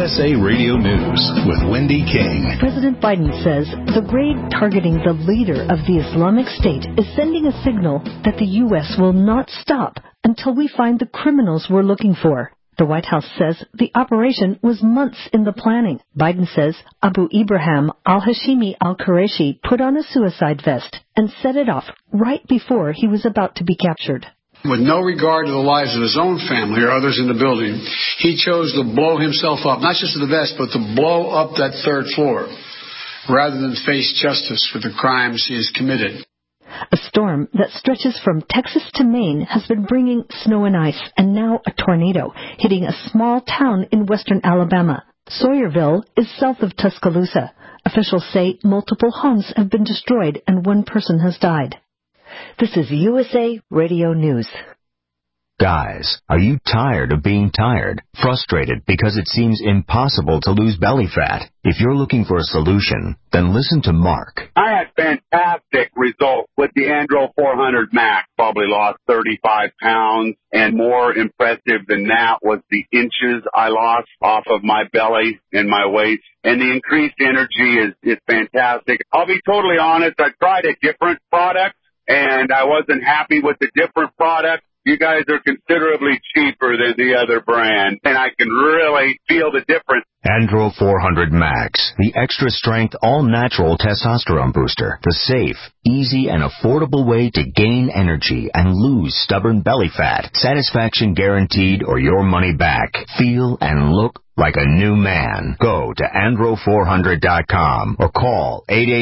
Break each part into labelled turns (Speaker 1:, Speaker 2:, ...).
Speaker 1: USA Radio News with Wendy King.
Speaker 2: President Biden says the raid targeting the leader of the Islamic State is sending a signal that the U.S. will not stop until we find the criminals we're looking for. The White House says the operation was months in the planning. Biden says Abu Ibrahim al-Hashimi al-Qureshi put on a suicide vest and set it off right before he was about to be captured.
Speaker 3: With no regard to the lives of his own family or others in the building, he chose to blow himself up, not just to the vest, but to blow up that third floor, rather than face justice for the crimes he has committed.
Speaker 2: A storm that stretches from Texas to Maine has been bringing snow and ice, and now a tornado hitting a small town in western Alabama. Sawyerville is south of Tuscaloosa. Officials say multiple homes have been destroyed and one person has died. This is USA Radio News.
Speaker 4: Guys, are you tired of being tired? Frustrated because it seems impossible to lose belly fat? If you're looking for a solution, then listen to Mark.
Speaker 5: I had fantastic results with the Andro 400 Max. Probably lost 35 pounds, and more impressive than that was the inches I lost off of my belly and my waist. And the increased energy is fantastic. I'll be totally honest, I tried a different product, and I wasn't happy with the different product. You guys are considerably cheaper than the other brand, and I can really feel the difference.
Speaker 4: Andro 400 Max, the extra-strength, all-natural testosterone booster. The safe, easy, and affordable way to gain energy and lose stubborn belly fat. Satisfaction guaranteed or your money back. Feel and look like a new man. Go to andro400.com or call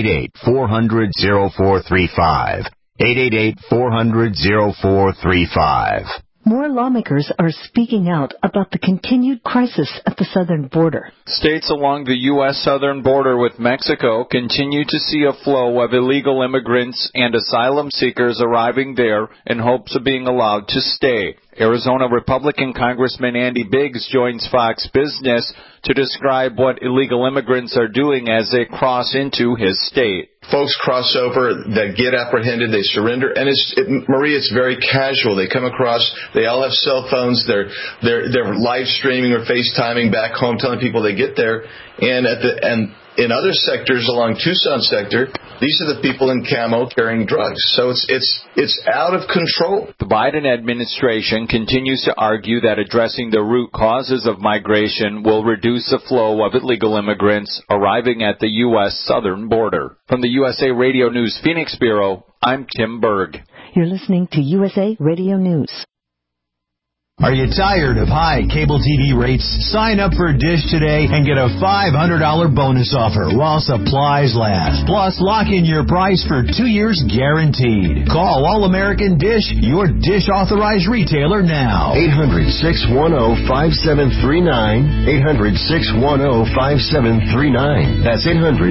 Speaker 4: 888-400-0435. 888-400-0435.
Speaker 2: More lawmakers are speaking out about the continued crisis at the southern border.
Speaker 6: States along the U.S. southern border with Mexico continue to see a flow of illegal immigrants and asylum seekers arriving there in hopes of being allowed to stay. Arizona Republican Congressman Andy Biggs joins Fox Business to describe what illegal immigrants are doing as they cross into his state.
Speaker 7: Folks cross over, that get apprehended, they surrender, and Marie, it's very casual. They come across, they all have cell phones, they're live streaming or FaceTiming back home, telling people they get there, and in other sectors along Tucson sector, these are the people in camo carrying drugs. So it's out of control.
Speaker 6: The Biden administration continues to argue that addressing the root causes of migration will reduce the flow of illegal immigrants arriving at the U.S. southern border. From the USA Radio News Phoenix Bureau, I'm Tim Berg.
Speaker 2: You're listening to USA Radio News.
Speaker 8: Are you tired of high cable TV rates? Sign up for Dish today and get a $500 bonus offer while supplies last. Plus, lock in your price for 2 years guaranteed. Call All-American Dish, your Dish authorized retailer now.
Speaker 9: 800-610-5739. 800-610-5739. That's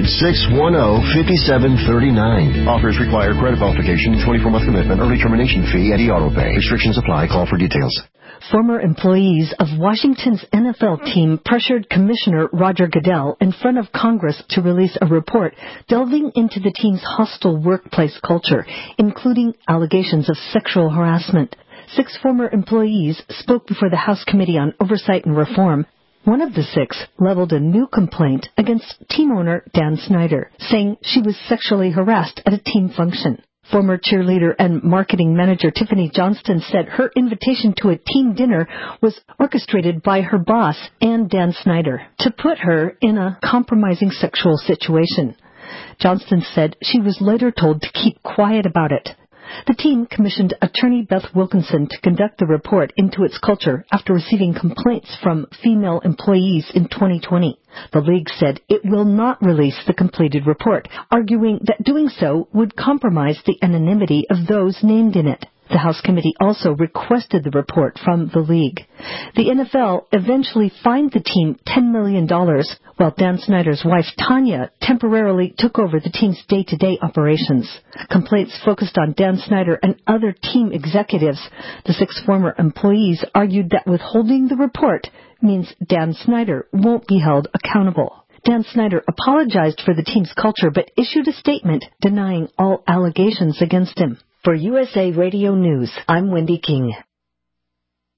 Speaker 9: 800-610-5739. Offers require credit qualification, 24-month commitment, early termination fee, and e-auto pay. Restrictions apply. Call for details.
Speaker 2: Former employees of Washington's NFL team pressured Commissioner Roger Goodell in front of Congress to release a report delving into the team's hostile workplace culture, including allegations of sexual harassment. 6 former employees spoke before the House Committee on Oversight and Reform. One of the 6 leveled a new complaint against team owner Dan Snyder, saying she was sexually harassed at a team function. Former cheerleader and marketing manager Tiffany Johnston said her invitation to a team dinner was orchestrated by her boss and Dan Snyder to put her in a compromising sexual situation. Johnston said she was later told to keep quiet about it. The team commissioned attorney Beth Wilkinson to conduct the report into its culture after receiving complaints from female employees in 2020. The league said it will not release the completed report, arguing that doing so would compromise the anonymity of those named in it. The House Committee also requested the report from the league. The NFL eventually fined the team $10 million, while Dan Snyder's wife, Tanya, temporarily took over the team's day-to-day operations. Complaints focused on Dan Snyder and other team executives. The 6 former employees argued that withholding the report means Dan Snyder won't be held accountable. Dan Snyder apologized for the team's culture, but issued a statement denying all allegations against him. For USA Radio News, I'm Wendy King.